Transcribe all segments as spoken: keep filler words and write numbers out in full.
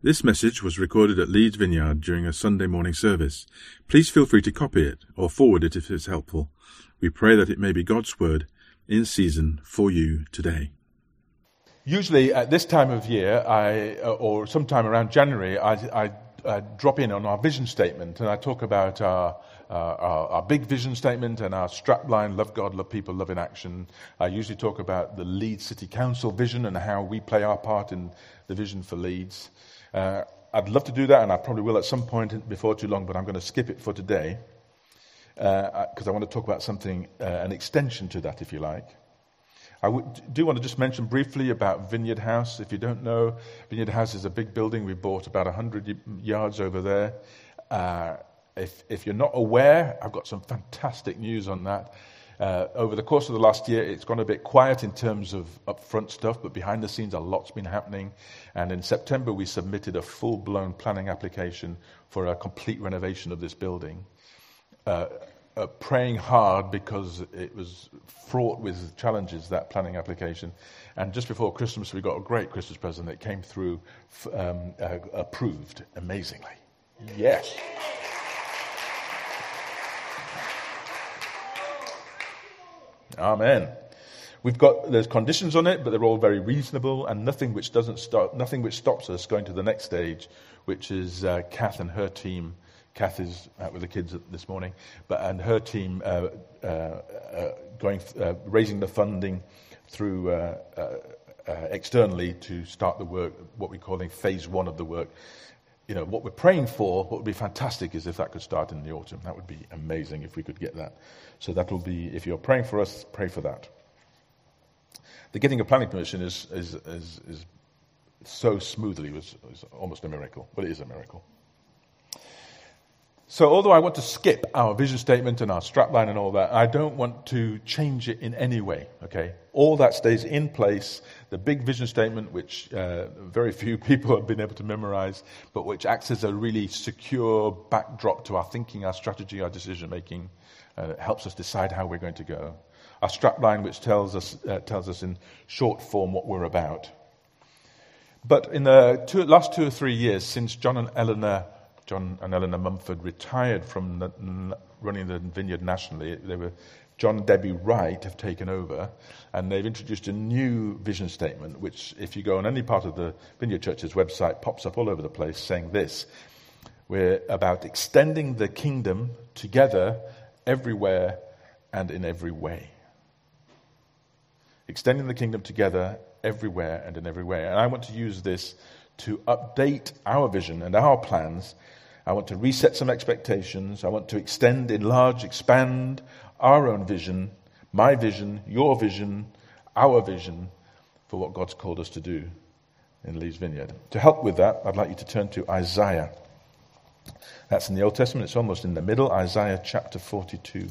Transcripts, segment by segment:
This message was recorded at Leeds Vineyard during a Sunday morning service. Please feel free to copy it or forward it if it's helpful. We pray that it may be God's word in season for you today. Usually at this time of year, I, or sometime around January, I, I, I drop in on our vision statement and I talk about our, uh, our, our big vision statement and our strapline, love God, love people, love in action. I usually talk about the Leeds City Council vision and how we play our part in the vision for Leeds. Uh, I'd love to do that, and I probably will at some point before too long, but I'm going to skip it for today because uh, I want to talk about something, uh, an extension to that, if you like. I w- do want to just mention briefly about Vineyard House. If you don't know, Vineyard House is a big building. We bought about one hundred yards over there. Uh, if, if you're not aware, I've got some fantastic news on that. Uh, over the course of the last year, it's gone a bit quiet in terms of upfront stuff, but behind the scenes, a lot's been happening. And in September, we submitted a full-blown planning application for a complete renovation of this building. Uh, uh, praying hard because it was fraught with challenges, that planning application. And just before Christmas, we got a great Christmas present that came through um, uh, approved amazingly. Yes. Amen. We've got there's conditions on it, but they're all very reasonable, and nothing which doesn't stop, nothing which stops us going to the next stage, which is uh, Kath and her team. Kath is out with the kids this morning, but and her team uh, uh, uh, going uh, raising the funding through uh, uh, uh, externally to start the work, what we're calling phase one of the work. You know, what we're praying for, what would be fantastic is if that could start in the autumn. That would be amazing if we could get that. So that will be, if you're praying for us, pray for that. The getting a planning permission is is is, is so smoothly, it was, it was almost a miracle. Well, it is a miracle. So although I want to skip our vision statement and our strapline and all that, I don't want to change it in any way, okay? All that stays in place. The big vision statement, which uh, very few people have been able to memorize, but which acts as a really secure backdrop to our thinking, our strategy, our decision-making, uh, helps us decide how we're going to go. Our strapline, which tells us uh, tells us in short form what we're about. But in the two, last two or three years, since John and Eleanor John and Eleanor Mumford retired from the, running the vineyard nationally, they were John and Debbie Wright have taken over, and they've introduced a new vision statement, which, if you go on any part of the Vineyard Church's website, pops up all over the place saying this: we're about extending the kingdom together, everywhere, and in every way. Extending the kingdom together, everywhere, and in every way. And I want to use this to update our vision and our plans. I want to reset some expectations. I want to extend, enlarge, expand our own vision, my vision, your vision, our vision for what God's called us to do in Leeds Vineyard. To help with that, I'd like you to turn to Isaiah. That's in the Old Testament. It's almost in the middle, Isaiah chapter forty-two.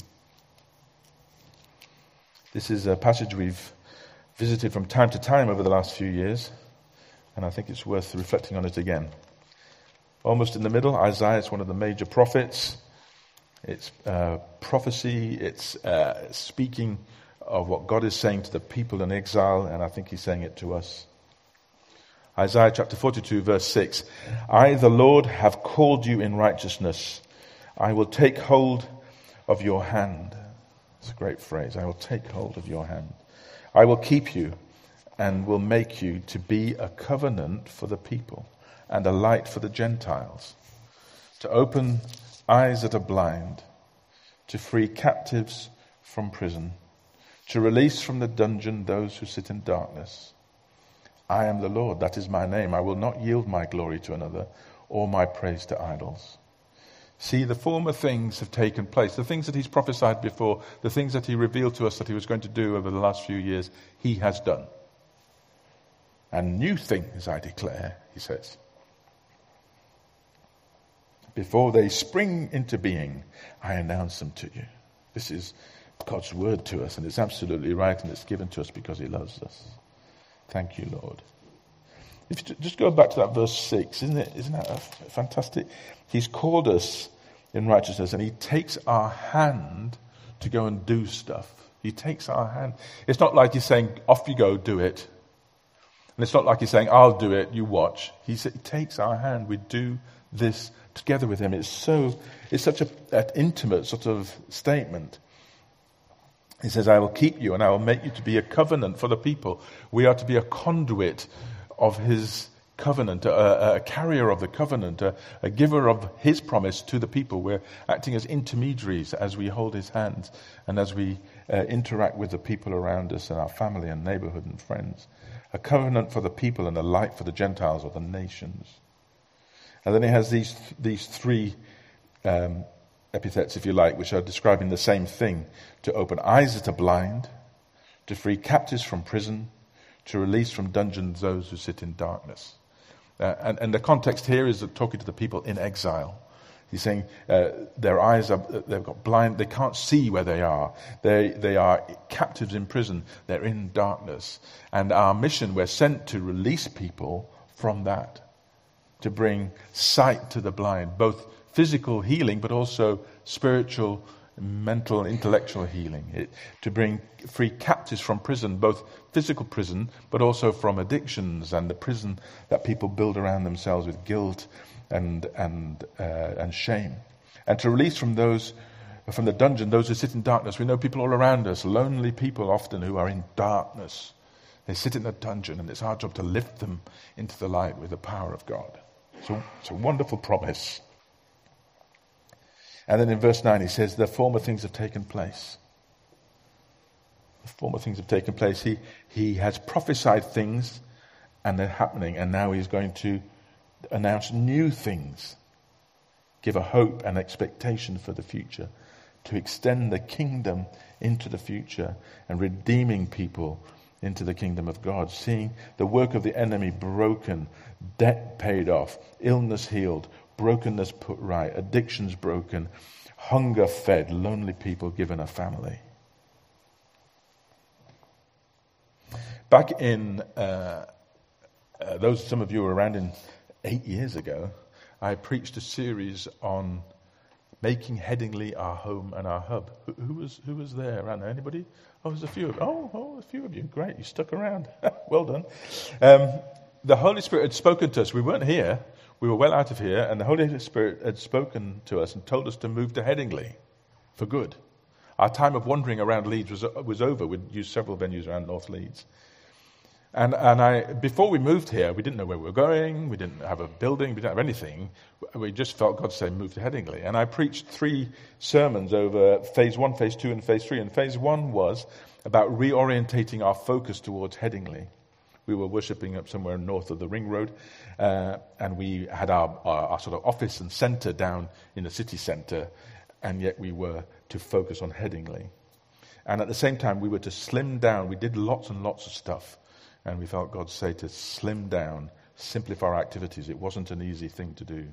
This is a passage we've visited from time to time over the last few years, and I think it's worth reflecting on it again. Almost in the middle, Isaiah is one of the major prophets. It's uh, prophecy, it's uh, speaking of what God is saying to the people in exile, and I think he's saying it to us. Isaiah chapter forty-two, verse six. I, the Lord, have called you in righteousness. I will take hold of your hand. It's a great phrase. I will take hold of your hand. I will keep you and will make you to be a covenant for the people and a light for the Gentiles, to open eyes that are blind, to free captives from prison, to release from the dungeon those who sit in darkness. I am the Lord, that is my name. I will not yield my glory to another or my praise to idols. See, the former things have taken place. The things that he's prophesied before, the things that he revealed to us that he was going to do over the last few years, he has done. And new things I declare, he says. Before they spring into being, I announce them to you. This is God's word to us, and it's absolutely right, and it's given to us because he loves us. Thank you, Lord. If you just go back to that verse six, isn't it? Isn't that fantastic? He's called us in righteousness, and he takes our hand to go and do stuff. He takes our hand. It's not like he's saying, off you go, do it. And it's not like he's saying, I'll do it, you watch. He, he takes our hand. We do this together with him. It's so, it's such a, an intimate sort of statement. He says, I will keep you and I will make you to be a covenant for the people. We are to be a conduit of his covenant, a, a carrier of the covenant, a, a giver of his promise to the people. We're acting as intermediaries as we hold his hands and as we uh, interact with the people around us and our family and neighborhood and friends. A covenant for the people and a light for the Gentiles or the nations. And then he has these these three um, epithets, if you like, which are describing the same thing. To open eyes that are blind, to free captives from prison, to release from dungeons those who sit in darkness. Uh, and, and the context here is talking to the people in exile. He's saying uh, their eyes are, they've got blind, they can't see where they are. They, they are captives in prison, they're in darkness. And our mission, we're sent to release people from that, to bring sight to the blind, both physical healing, but also spiritual, mental, intellectual healing. It, to bring free captives from prison, both physical prison, but also from addictions and the prison that people build around themselves with guilt and and uh, and shame. And to release from those, from the dungeon, those who sit in darkness. We know people all around us, lonely people often who are in darkness. They sit in a dungeon and it's our job to lift them into the light with the power of God. So it's a wonderful promise. And then in verse nine he says, the former things have taken place. The former things have taken place. He, he has prophesied things and they're happening. And now he's going to announce new things. Give a hope and expectation for the future. To extend the kingdom into the future and redeeming people into the kingdom of God. Seeing the work of the enemy broken, debt paid off, illness healed, brokenness put right, addictions broken, hunger fed, lonely people given a family. Back in, uh, uh, those some of you were around in eight years ago, I preached a series on making Headingley our home and our hub. Who, who was who was there around there? Anybody? Oh, there's a few of you. Oh, oh, a few of you. Great, you stuck around. Well done. Um, the Holy Spirit had spoken to us. We weren't here. We were well out of here, and the Holy Spirit had spoken to us and told us to move to Headingley for good. Our time of wandering around Leeds was was over. We'd used several venues around North Leeds. And and I before we moved here, we didn't know where we were going. We didn't have a building. We didn't have anything. We just felt God say, move to Headingley. And I preached three sermons over phase one, phase two, and phase three. And phase one was about reorientating our focus towards Headingley. We were worshipping up somewhere north of the Ring Road, uh, and we had our, our, our sort of office and centre down in the city centre, and yet we were to focus on Headingley. And at the same time, we were to slim down. We did lots and lots of stuff, and we felt God say to slim down, simplify our activities. It wasn't an easy thing to do.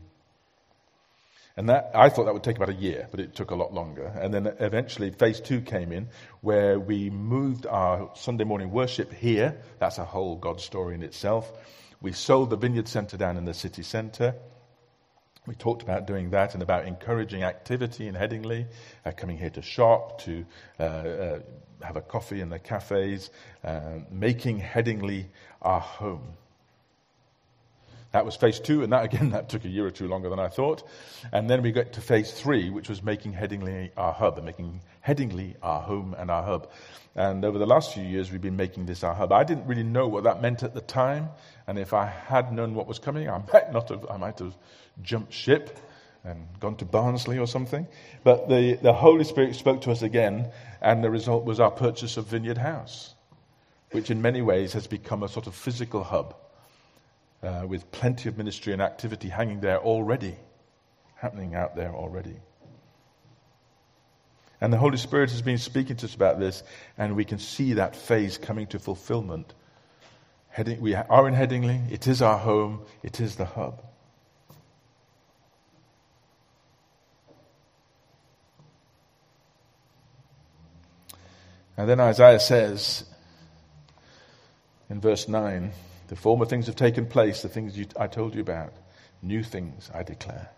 And that I thought that would take about a year, but it took a lot longer. And then eventually phase two came in, where we moved our Sunday morning worship here. That's a whole God story in itself. We sold the Vineyard Centre down in the city centre. We talked about doing that and about encouraging activity in Headingley, uh, coming here to shop, to uh, uh, have a coffee in the cafes, uh, making Headingley our home. That was phase two, and that again, that took a year or two longer than I thought. And then we got to phase three, which was making Headingley our hub, and making Headingley our home and our hub. And over the last few years, we've been making this our hub. I didn't really know what that meant at the time, and if I had known what was coming, I might not have. I might have jumped ship and gone to Barnsley or something. But the, the Holy Spirit spoke to us again, and the result was our purchase of Vineyard House, which in many ways has become a sort of physical hub. Uh, with plenty of ministry and activity hanging there already, happening out there already. And the Holy Spirit has been speaking to us about this, and we can see that phase coming to fulfillment. Heading, we are in Headingley, it is our home, it is the hub. And then Isaiah says in verse nine, the former things have taken place, the things you, I told you about. New things I declare.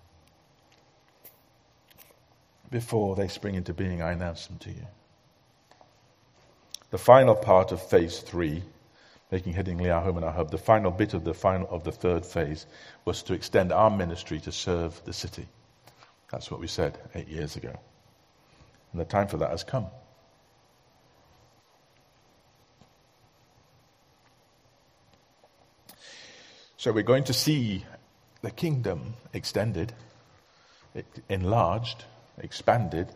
Before they spring into being, I announce them to you. The final part of phase three making Headingley our home and our hub. The final bit of the final of the third phase was to extend our ministry to serve the city. That's what we said eight years ago. And the time for that has come. So we're going to see the kingdom extended, enlarged, expanded.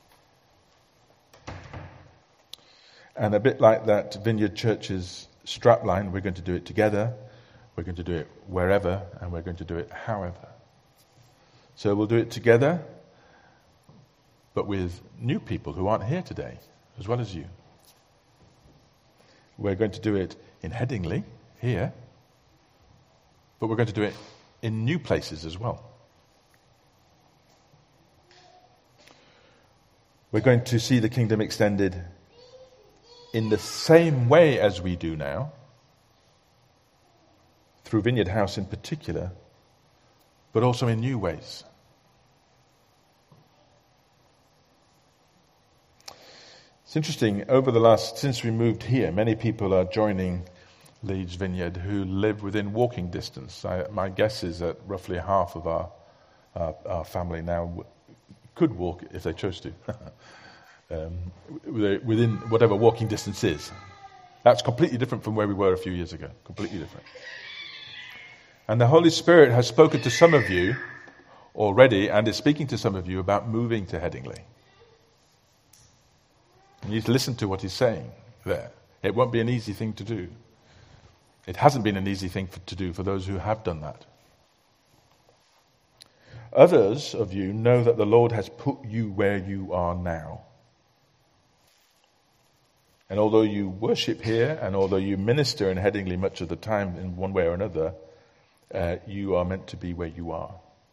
And a bit like that Vineyard Church's strapline, we're going to do it together, we're going to do it wherever, and we're going to do it however. So we'll do it together, but with new people who aren't here today, as well as you. We're going to do it in Headingley, here, but we're going to do it in new places as well. We're going to see the kingdom extended in the same way as we do now, through Vineyard House in particular, but also in new ways. It's interesting, over the last, since we moved here, many people are joining Leeds Vineyard who live within walking distance. I, my guess is that roughly half of our, our, our family now w- could walk if they chose to. Um, within whatever walking distance is. That's completely different from where we were a few years ago. Completely different. And the Holy Spirit has spoken to some of you already and is speaking to some of you about moving to Headingley. You need to listen to what he's saying there. It won't be an easy thing to do. It hasn't been an easy thing for, to do for those who have done that. Others of you know that the Lord has put you where you are now. And although you worship here, and although you minister in Headingley much of the time in one way or another, uh, you are meant to be where you are.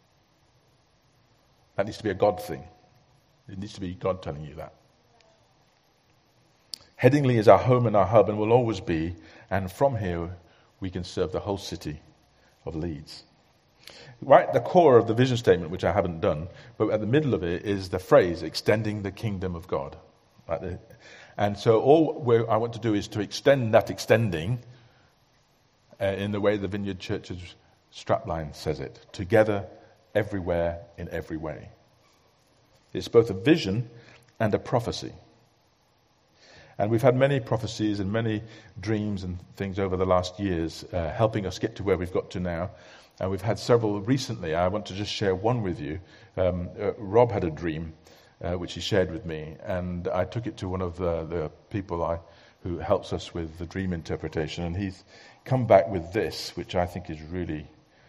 That needs to be a God thing. It needs to be God telling you that. Headingley is our home and our hub and will always be, and from here we can serve the whole city of Leeds. Right at the core of the vision statement, which I haven't done, but at the middle of it is the phrase, extending the kingdom of God. Right there. And so all I want to do is to extend that extending uh, in the way the Vineyard Church's strapline says it. Together, everywhere, in every way. It's both a vision and a prophecy. And we've had many prophecies and many dreams and things over the last years uh, helping us get to where we've got to now. And we've had several recently. I want to just share one with you. Um, uh, Rob had a dream Uh, which he shared with me, and I took it to one of the, the people I, who helps us with the dream interpretation, and he's come back with this, which I think is really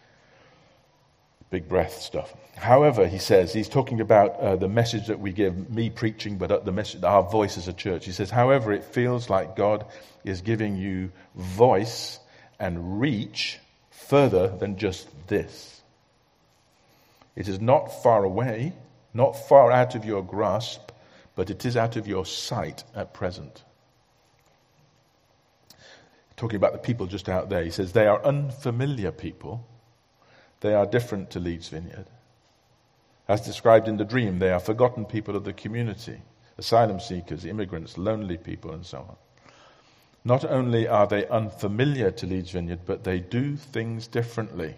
big breath stuff. However, he says, he's talking about uh, the message that we give, me preaching, but the message, our voice as a church. He says, however, it feels like God is giving you voice and reach further than just this. It is not far away, not far out of your grasp, but it is out of your sight at present. Talking about the people just out there, he says, they are unfamiliar people. They are different to Leeds Vineyard. As described in the dream, they are forgotten people of the community, asylum seekers, immigrants, lonely people, and so on. Not only are they unfamiliar to Leeds Vineyard, but they do things differently.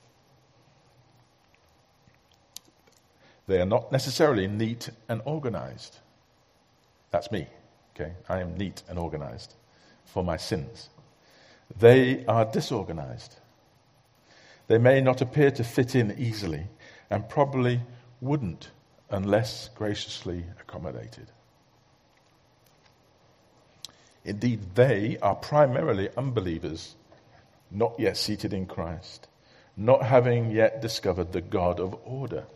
They are not necessarily neat and organized. That's me, okay? I am neat and organized for my sins. They are disorganized. They may not appear to fit in easily and probably wouldn't unless graciously accommodated. Indeed, they are primarily unbelievers, not yet seated in Christ, not having yet discovered the God of order.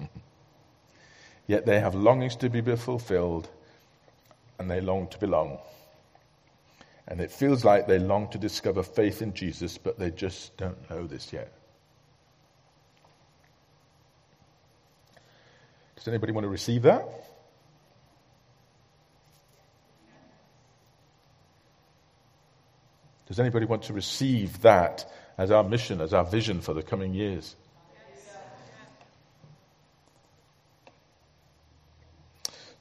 Yet they have longings to be fulfilled, and they long to belong. And it feels like they long to discover faith in Jesus, but they just don't know this yet. Does anybody want to receive that? Does anybody want to receive that as our mission, as our vision for the coming years?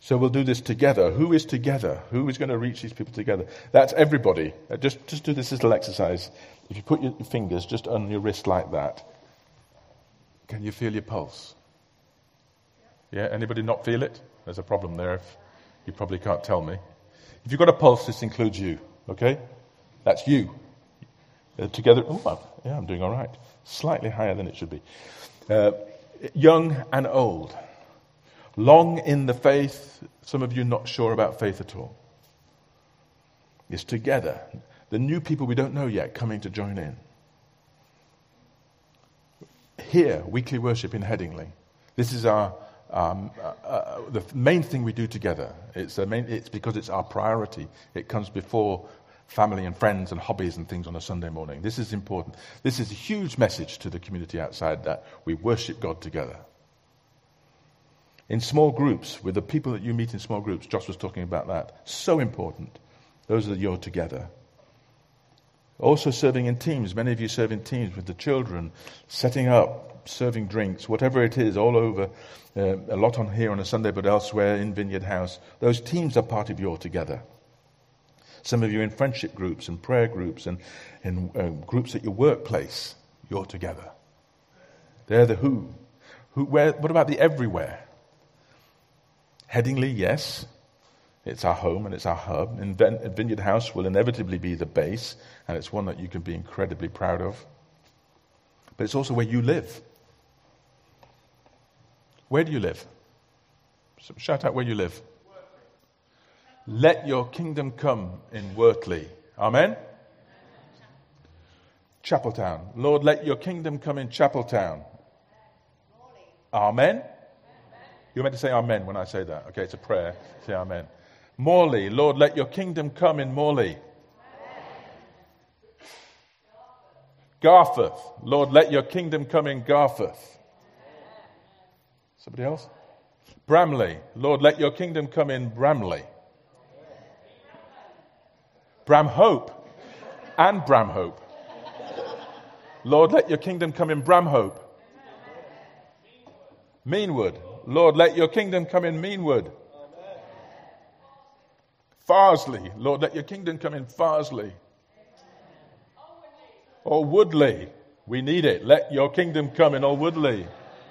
So we'll do this together. Who is together? Who is going to reach these people together? That's everybody. Uh, just, just do this little exercise. If you put your fingers just on your wrist like that, can you feel your pulse? Yeah, anybody not feel it? There's a problem there. If you probably can't tell me. If you've got a pulse, this includes you, okay? That's you. Uh, together, oh, yeah, I'm doing all right. Slightly higher than it should be. Uh, young and old. Long in the faith, some of you not sure about faith at all. It's together. The new people we don't know yet coming to join in. Here, weekly worship in Headingley. This is our um, uh, uh, the main thing we do together. It's a main, it's because it's our priority. It comes before family and friends and hobbies and things on a Sunday morning. This is important. This is a huge message to the community outside that we worship God together. In small groups, with the people that you meet in small groups, Josh was talking about that. So important. Those are your together. Also serving in teams. Many of you serve in teams with the children, setting up, serving drinks, whatever it is, all over. Uh, a lot on here on a Sunday, but elsewhere in Vineyard House. Those teams are part of your together. Some of you in friendship groups and prayer groups and in uh, groups at your workplace, you're together. They're the who. who where, what about the everywhere? Headingley, yes. It's our home and it's our hub. And Vineyard House will inevitably be the base, and it's one that you can be incredibly proud of. But it's also where you live. Where do you live? So shout out where you live. Let your kingdom come in Wortley. Amen? Chapeltown. Lord, let your kingdom come in Chapeltown. Amen? You're meant to say amen when I say that. Okay, it's a prayer. Say amen. Morley. Lord, let your kingdom come in Morley. Garforth. Lord, let your kingdom come in Garforth. Somebody else? Bramley. Lord, let your kingdom come in Bramley. Bramhope and Bramhope. Lord, let your kingdom come in Bramhope. Meanwood. Lord, let your kingdom come in Meanwood. Farsley. Lord, let your kingdom come in Farsley. Or Woodley. We need it. Let your kingdom come in Old Woodley.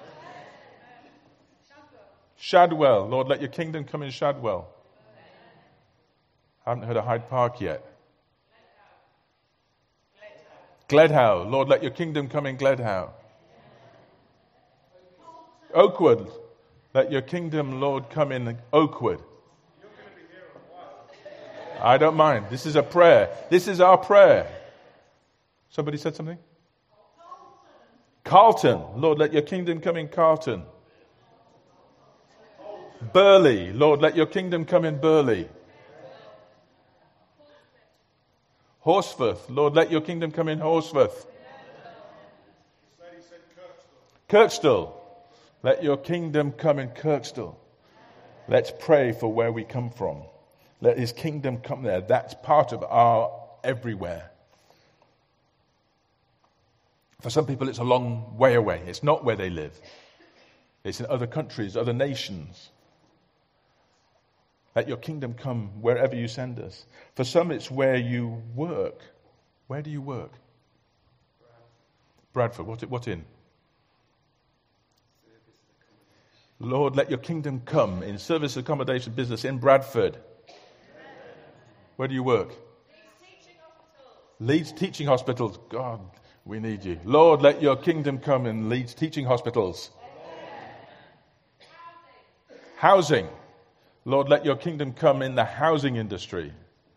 Shadwell. Lord, let your kingdom come in Shadwell. I haven't heard of Hyde Park yet. Gledhow. Lord, let your kingdom come in Gledhow. Oakwood. Let your kingdom, Lord, come in Oakwood. I don't mind. This is a prayer. This is our prayer. Somebody said something? Carlton. Lord, let your kingdom come in Carlton. Burley. Lord, let your kingdom come in Burley. Horsforth. Lord, let your kingdom come in Horsforth. Kirkstall. Let your kingdom come in Kirkstall. Let's pray for where we come from. Let his kingdom come there. That's part of our everywhere. For some people, it's a long way away. It's not where they live. It's in other countries, other nations. Let your kingdom come wherever you send us. For some, it's where you work. Where do you work? Bradford. What, what in? Lord, let your kingdom come in service accommodation business in Bradford. Where do you work? Leeds Teaching Hospitals. God, we need you. Lord, let your kingdom come in Leeds Teaching Hospitals. Housing. Lord, let your kingdom come in the housing industry.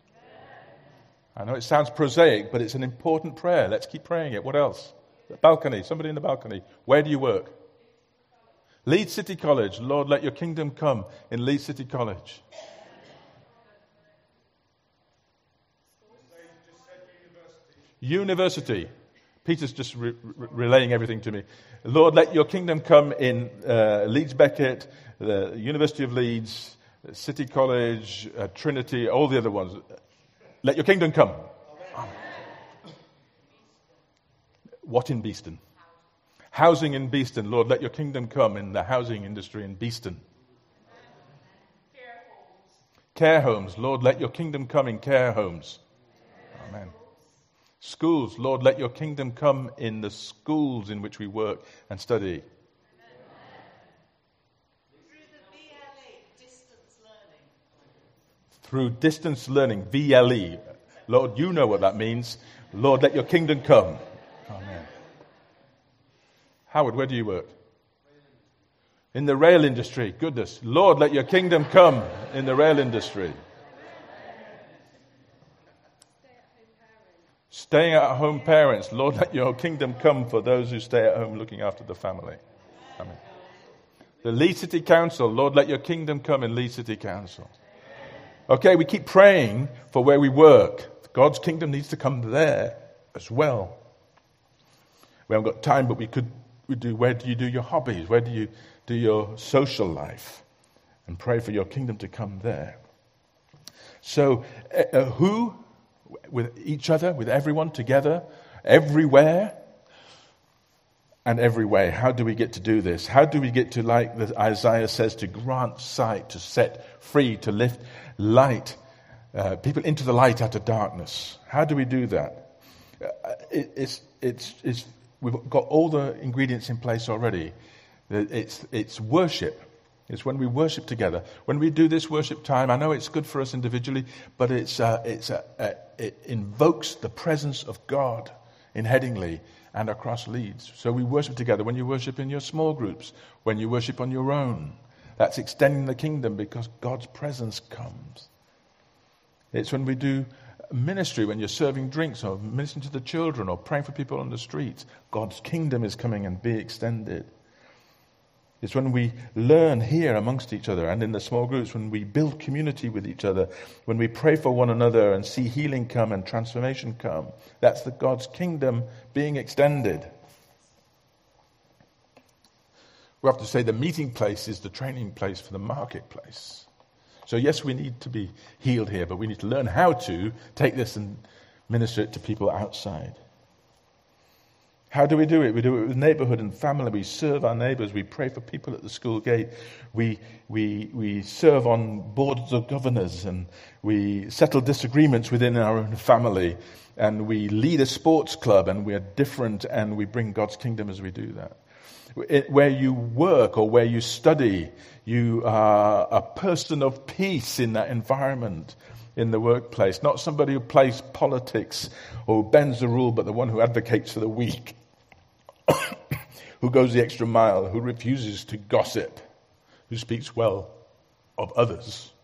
I know it sounds prosaic, but it's an important prayer. Let's keep praying it. What else? The balcony. Somebody in the balcony. Where do you work? Leeds City College. Lord, let your kingdom come in Leeds City College. University. Peter's just re- re- relaying everything to me. Lord, let your kingdom come in uh, Leeds Beckett, the University of Leeds, City College, uh, Trinity, all the other ones. Let your kingdom come. Amen. What in Beeston? Housing in Beeston. Lord, let your kingdom come in the housing industry in Beeston. Care homes, Lord, let your kingdom come in care homes. Amen. Schools, Lord, let your kingdom come in the schools in which we work and study. Through distance learning, V L E. Lord, you know what that means. Lord, let your kingdom come. Amen. Howard, where do you work? In the rail industry. Goodness. Lord, let your kingdom come in the rail industry. Staying at home parents. Lord, let your kingdom come for those who stay at home looking after the family. Amen. The Leeds City Council. Lord, let your kingdom come in Leeds City Council. Okay, we keep praying for where we work. God's kingdom needs to come there as well. We haven't got time, but we could we do. Where do you do your hobbies? Where do you do your social life? And pray for your kingdom to come there. So, uh, who? With each other, with everyone together, everywhere, and every way. How do we get to do this? How do we get to, like Isaiah says, to grant sight, to set free, to lift light, uh, people into the light out of darkness? How do we do that? Uh, it, it's, it's, it's, we've got all the ingredients in place already. It's, it's worship. It's when we worship together. When we do this worship time, I know it's good for us individually, but it's, uh, it's, uh, uh, it invokes the presence of God in Headingley and across Leeds. So we worship together. When you worship in your small groups, when you worship on your own, that's extending the kingdom because God's presence comes. It's when we do ministry, when you're serving drinks or ministering to the children or praying for people on the streets, God's kingdom is coming and be extended. It's when we learn here amongst each other and in the small groups, when we build community with each other, when we pray for one another and see healing come and transformation come. That's the God's kingdom being extended. We have to say the meeting place is the training place for the marketplace. So yes, we need to be healed here, but we need to learn how to take this and minister it to people outside. How do we do it? We do it with neighborhood and family. We serve our neighbors. We pray for people at the school gate. We, we, we serve on boards of governors, and we settle disagreements within our own family. And we lead a sports club, and we are different, and we bring God's kingdom as we do that. It, where you work or where you study, you are a person of peace in that environment. In the workplace, not somebody who plays politics or bends the rule, but the one who advocates for the weak. Who goes the extra mile, who refuses to gossip, who speaks well of others.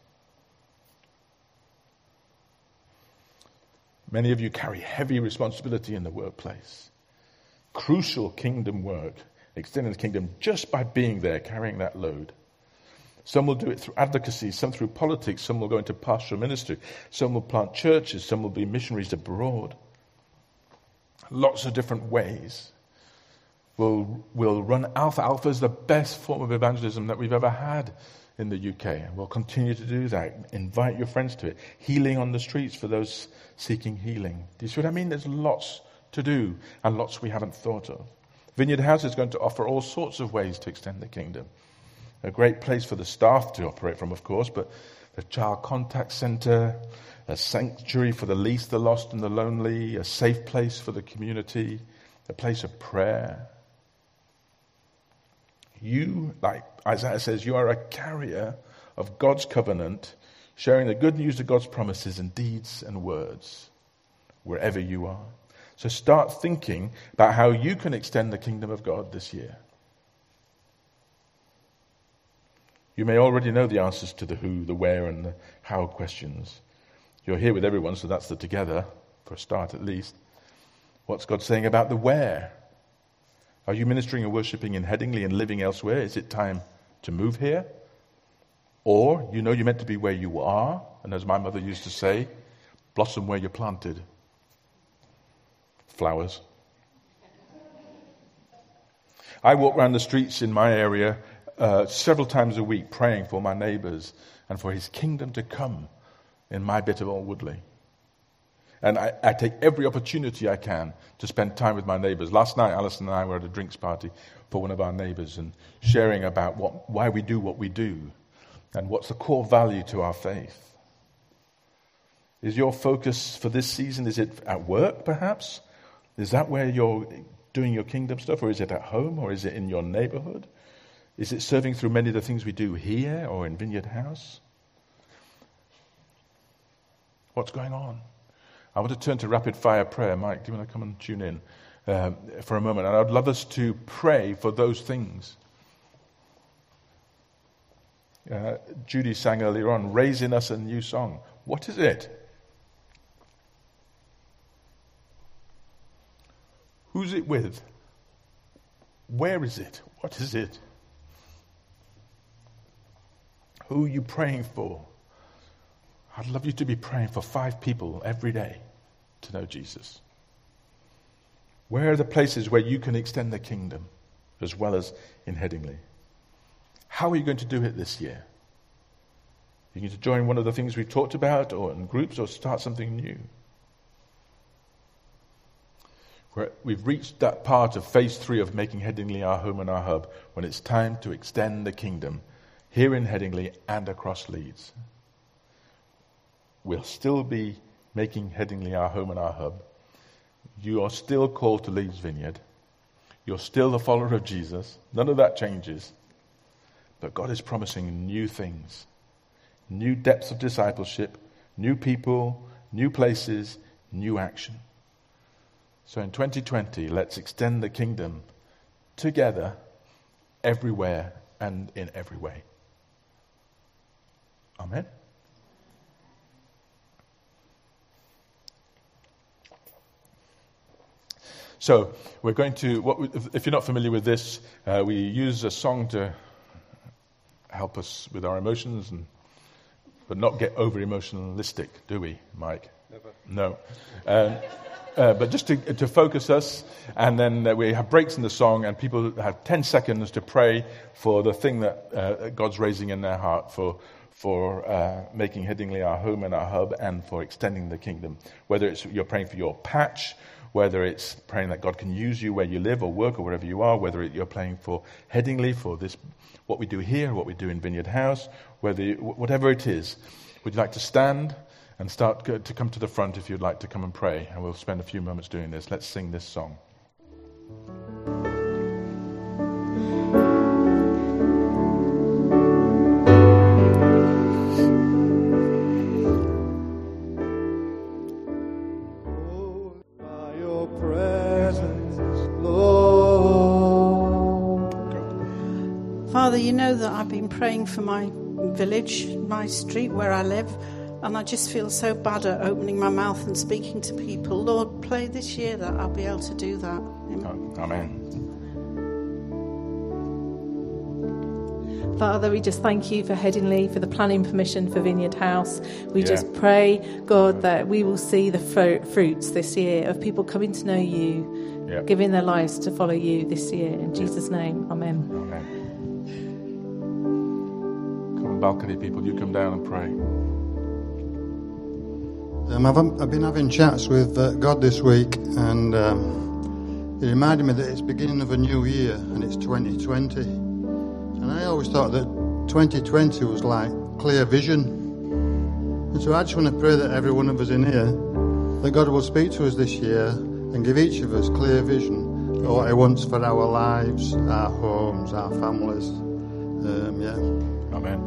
Many of you carry heavy responsibility in the workplace. Crucial kingdom work, extending the kingdom just by being there, carrying that load. Some will do it through advocacy, some through politics, some will go into pastoral ministry, some will plant churches, some will be missionaries abroad. Lots of different ways. We'll, we'll run Alpha. Alpha is the best form of evangelism that we've ever had in the U K. And we'll continue to do that. Invite your friends to it. Healing on the streets for those seeking healing. Do you see what I mean? There's lots to do and lots we haven't thought of. Vineyard House is going to offer all sorts of ways to extend the kingdom. A great place for the staff to operate from, of course, but the Child Contact Centre, a sanctuary for the least, the lost and the lonely, a safe place for the community, a place of prayer. You, like Isaiah says, you are a carrier of God's covenant, sharing the good news of God's promises in deeds and words, wherever you are. So start thinking about how you can extend the kingdom of God this year. You may already know the answers to the who, the where, and the how questions. You're here with everyone, so that's the together, for a start at least. What's God saying about the where? Are you ministering and worshipping in Headingley and living elsewhere? Is it time to move here? Or, you know you're meant to be where you are, and as my mother used to say, blossom where you're planted. Flowers. I walk around the streets in my area uh, several times a week praying for my neighbours and for his kingdom to come in my bit of Old Woodley. And I, I take every opportunity I can to spend time with my neighbours. Last night, Alison and I were at a drinks party for one of our neighbours and sharing about what, why we do what we do and what's the core value to our faith. Is your focus for this season, is it at work perhaps? Is that where you're doing your kingdom stuff, or is it at home, or is it in your neighborhood? Is it serving through many of the things we do here or in Vineyard House? What's going on? I want to turn to rapid fire prayer. Mike, do you want to come and tune in um, for a moment? And I'd love us to pray for those things. Uh, Judy sang earlier on, raise in us a new song. What is it? Who's it with? Where is it? What is it? Who are you praying for? I'd love you to be praying for five people every day to know Jesus. Where are the places where you can extend the kingdom as well as in Headingley? How are you going to do it this year? You're going to join one of the things we've talked about, or in groups, or start something new? Where we've reached that part of phase three of making Headingley our home and our hub, when it's time to extend the kingdom here in Headingley and across Leeds. We'll still be making Headingley our home and our hub. You are still called to Leeds Vineyard. You're still a follower of Jesus. None of that changes. But God is promising new things, new depths of discipleship, new people, new places, new action. So in twenty twenty, let's extend the kingdom together, everywhere and in every way. Amen. So we're going to, what we, if you're not familiar with this, uh, we use a song to help us with our emotions, and but not get over emotionalistic, do we, Mike? Never. No. Um, uh, but just to, to focus us, and then uh, we have breaks in the song, and people have ten seconds to pray for the thing that uh, God's raising in their heart for for uh, making Headingley our home and our hub, and for extending the kingdom. Whether it's you're praying for your patch, whether it's praying that God can use you where you live or work or wherever you are, whether you're praying for Headingley, for this, what we do here, what we do in Vineyard House, whether you, whatever it is. Would you like to stand and start to come to the front if you'd like to come and pray? And we'll spend a few moments doing this. Let's sing this song. Father, you know that I've been praying for my village, my street where I live, and I just feel so bad at opening my mouth and speaking to people. Lord, pray this year that I'll be able to do that. Amen. Amen. Father, we just thank you for Headingley, for the planning permission for Vineyard House. We Yeah. just pray, God, that we will see the fru- fruits this year of people coming to know you, Yeah. giving their lives to follow you this year. In Jesus' name, amen. Amen. Come on, balcony people, you come down and pray. Um, I've, I've been having chats with uh, God this week, and um, he reminded me that it's beginning of a new year, and it's twenty twenty. And I always thought that twenty twenty was like clear vision. And so I just want to pray that every one of us in here, that God will speak to us this year and give each of us clear vision of what he wants for our lives, our homes, our families. Um, yeah. Amen.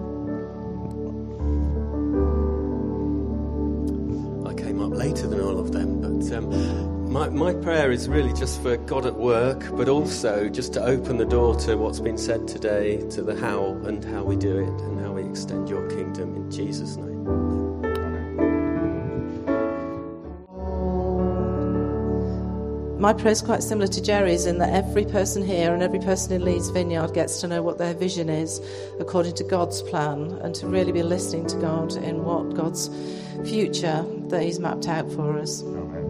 I came up later than all of them, but um, my, my prayer is really just for God at work, but also just to open the door to what's been said today, to the how and how we do it and how we extend your kingdom in Jesus' name. My prayer is quite similar to Jerry's in that every person here and every person in Leeds Vineyard gets to know what their vision is according to God's plan, and to really be listening to God in what God's future that he's mapped out for us. Amen.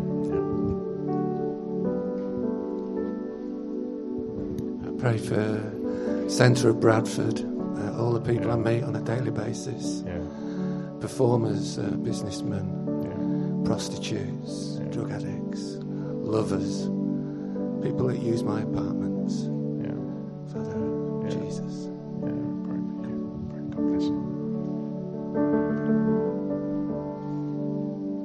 I pray for Centre of Bradford, uh, all the people Yeah. I meet on a daily basis, Yeah. performers, uh, businessmen, Yeah. prostitutes, Yeah. drug addicts, lovers, people that use my apartments. Yeah. Father, Yeah. Jesus. Yeah. Pray. Pray. God bless you.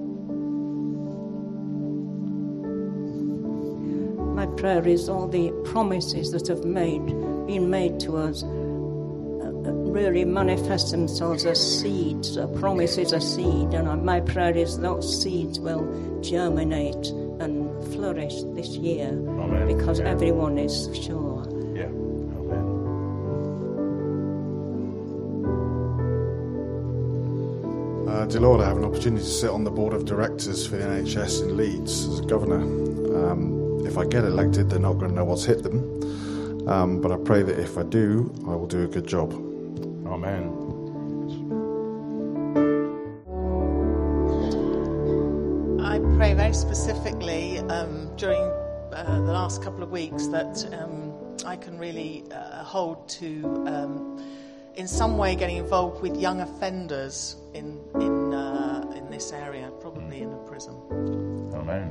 prayer is all the promises that have made, been made to us uh, really manifest themselves as seeds. A promise is a seed, and my prayer is those seeds will germinate and flourish this year. Amen. Because Yeah. everyone is sure. Yeah. Amen. Uh, dear Lord, I have an opportunity to sit on the board of directors for the N H S in Leeds as a governor. Um, if I get elected, they're not going to know what's hit them. Um, but I pray that if I do, I will do a good job. Amen. I pray very specifically um, during uh, the last couple of weeks that um, I can really uh, hold to, um, in some way, getting involved with young offenders in in uh, in this area, probably in a prison. Amen.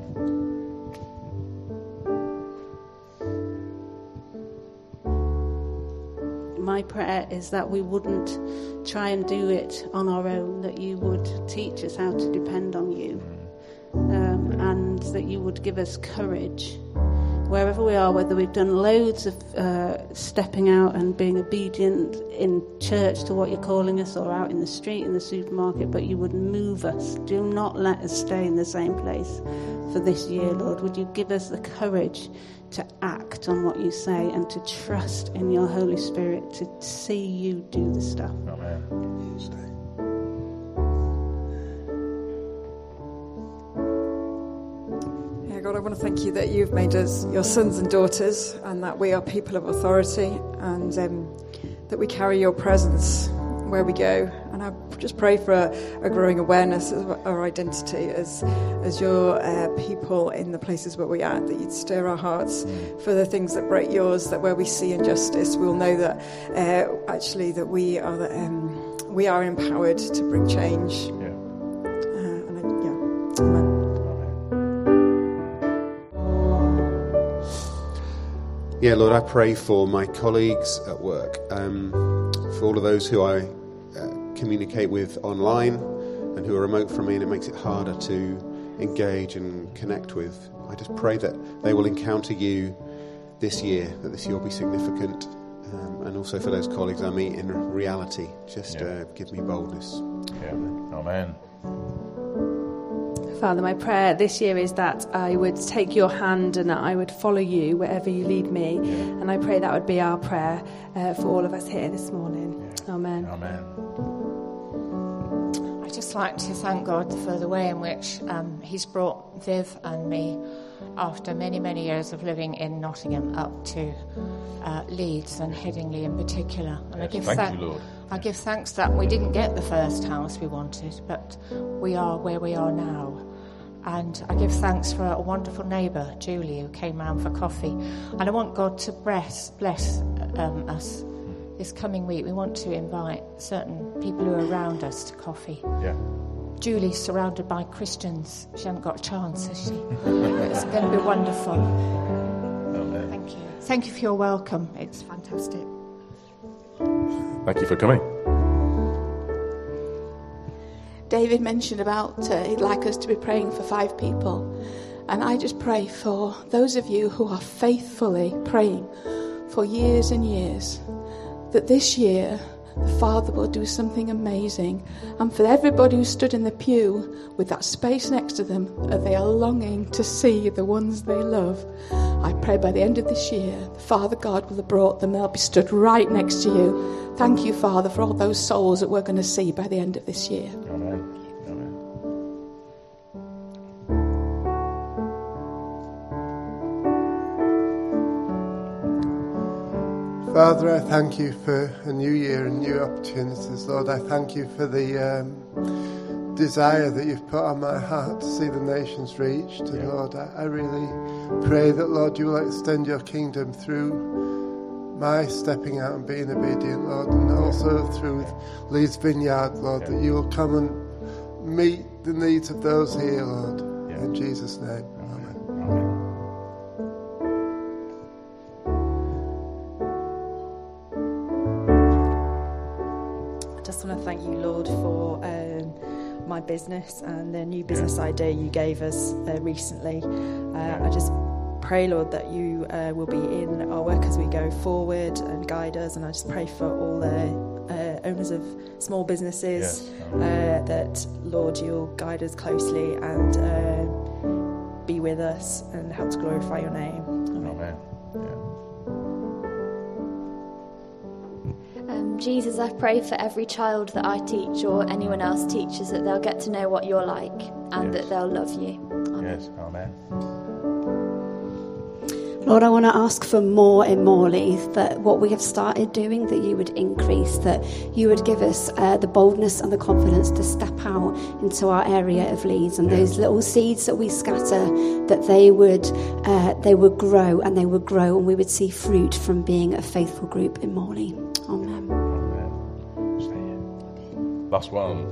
My prayer is that we wouldn't try and do it on our own, that you would teach us how to depend on you, um, and that you would give us courage wherever we are, whether we've done loads of uh, stepping out and being obedient in church to what you're calling us, or out in the street, in the supermarket, but you would move us. Do not let us stay in the same place for this year, Lord. Would you give us the courage to act on what you say and to trust in your Holy Spirit to see you do the stuff. Amen. Yeah, God, I want to thank you that you've made us your sons and daughters, and that we are people of authority, and um, that we carry your presence where we go. And I just pray for a, a growing awareness of our identity as as your uh, people in the places where we are, that you'd stir our hearts for the things that break yours, that where we see injustice, we'll know that uh, actually that we are the, um, we are empowered to bring change. Yeah. Uh, and I, yeah, amen. Yeah, Lord, I pray for my colleagues at work, um, for all of those who I uh, communicate with online and who are remote from me, and it makes it harder to engage and connect with. I just pray that they will encounter you this year, that this year will be significant, um, and also for those colleagues I meet in reality, just Yeah. uh, give me boldness. Yeah. Amen. Father, my prayer this year is that I would take your hand and that I would follow you wherever you lead me. Yeah. And I pray that would be our prayer uh, for all of us here this morning. Yeah. Amen. Amen. I'd just like to thank God for the way in which um, he's brought Viv and me, after many, many years of living in Nottingham, up to uh, Leeds and Headingley in particular. And Yes, I give thank thank- you, Lord. I give thanks that we didn't get the first house we wanted, but we are where we are now. And I give thanks for a wonderful neighbour, Julie, who came round for coffee. And I want God to bless, bless um, us this coming week. We want to invite certain people who are around us to coffee. Yeah. Julie's surrounded by Christians. She hasn't got a chance, has she? It's going to be wonderful. Amen. Thank you. Thank you for your welcome. It's fantastic. Thank you for coming. David mentioned about uh, he'd like us to be praying for five people. And I just pray for those of you who are faithfully praying for years and years, that this year the Father will do something amazing. And for everybody who stood in the pew with that space next to them, uh, they are longing to see the ones they love. I pray by the end of this year, the Father God will have brought them. They'll be stood right next to you. Thank you, Father, for all those souls that we're going to see by the end of this year. Amen. Amen. Father, I thank you for a new year and new opportunities. Lord, I thank you for the um, desire that you've put on my heart to see the nations reached. And Yeah. Lord, I, I really pray that, Lord, you will extend your kingdom through my stepping out and being obedient, Lord, and also through Leeds Vineyard, Lord, Yeah. that you will come and meet the needs of those here, Lord. Yeah. In Jesus' name. Amen. Amen. I just want to thank you, Lord, for um, my business and the new business idea you gave us uh, recently. Uh, I just pray, Lord, that you uh, will be in our work as we go forward and guide us. And I just pray for all the uh, owners of small businesses, Yes. uh, that, Lord, you'll guide us closely and uh, be with us and help to glorify your name. Amen. Um, Jesus, I pray for every child that I teach or anyone else teaches, that they'll get to know what you're like and Yes. that they'll love you. Yes. Amen. Lord, I want to ask for more in Morley, that what we have started doing, that you would increase, that you would give us uh, the boldness and the confidence to step out into our area of Leeds, and those little seeds that we scatter, that they would uh, they would grow and they would grow, and we would see fruit from being a faithful group in Morley. Amen. Last one.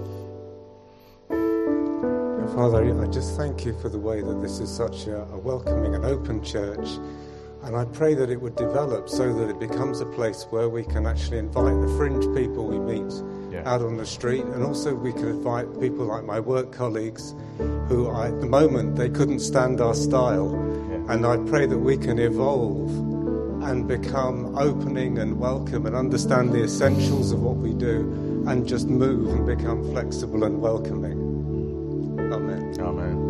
Father, I just thank you for the way that this is such a, a welcoming and open church, and I pray that it would develop so that it becomes a place where we can actually invite the fringe people we meet Yeah. out on the street, and also we can invite people like my work colleagues who I, at the moment they couldn't stand our style, and I pray that we can evolve and become opening and welcome and understand the essentials of what we do and just move and become flexible and welcoming. Amen. Amen.